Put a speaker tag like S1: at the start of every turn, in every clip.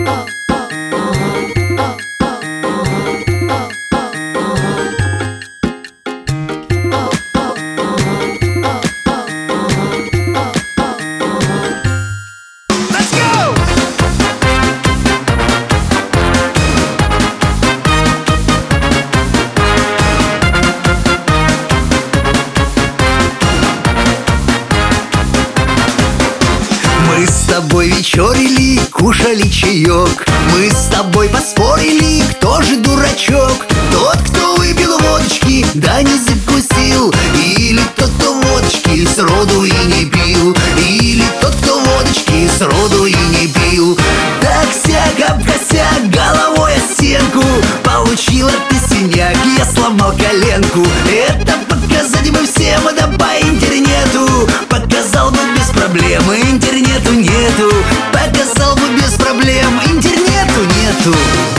S1: Мы с тобой вечерили, кушали чаек. Мы с тобой поспорили, кто же дурачок. Тот, кто выпил водочки, да не закусил, или тот, кто водочки сроду и не пил, или тот, кто водочки сроду и не пил. Так-сяк, об-косяк, головой о стенку, получила ты синяк, я сломал коленку. Это показать бы всем, да по интернету. Показал бы без проблем, интернету нету. Показал бы без проблем, интернету нету.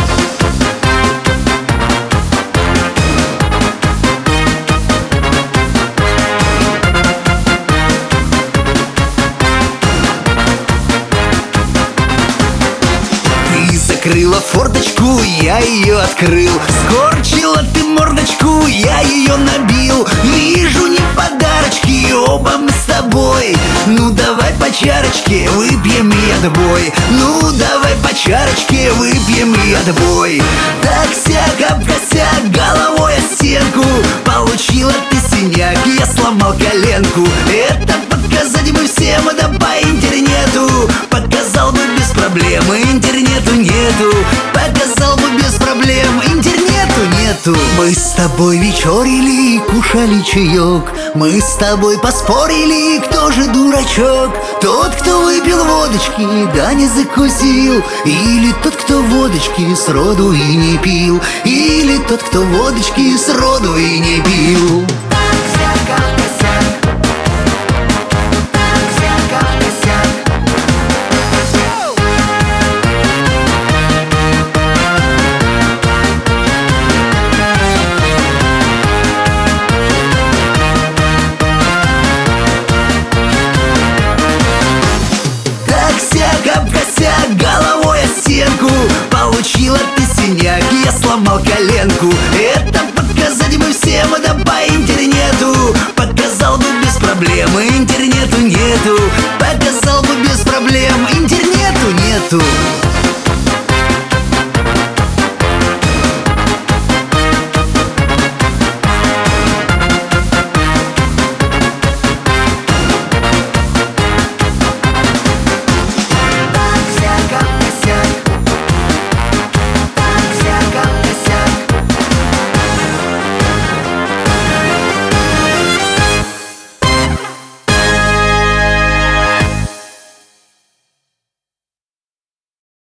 S1: Ты закрыла форточку, я ее открыл. Скорчила ты мордочку, я ее набил. Вижу не подарочки, оба мы с тобой. Ну давай по чарочке, выпьем и отбой. Ну давай по чарочке, выпьем и отбой. Так-сяк, об-косяк, головой о стенку, получила ты синяк, я сломал коленку. Это показать бы всем, да по интернету. Показал бы без проблем, интернету нету. Показал бы без проблем, интернету нету. Мы с тобой вечерили, кушали чаек. Мы с тобой поспорили, кто же дурачок. Тот, кто выпил водочки, да не закусил, или тот, кто водочки сроду и не пил, или тот, кто водочки сроду и не пил.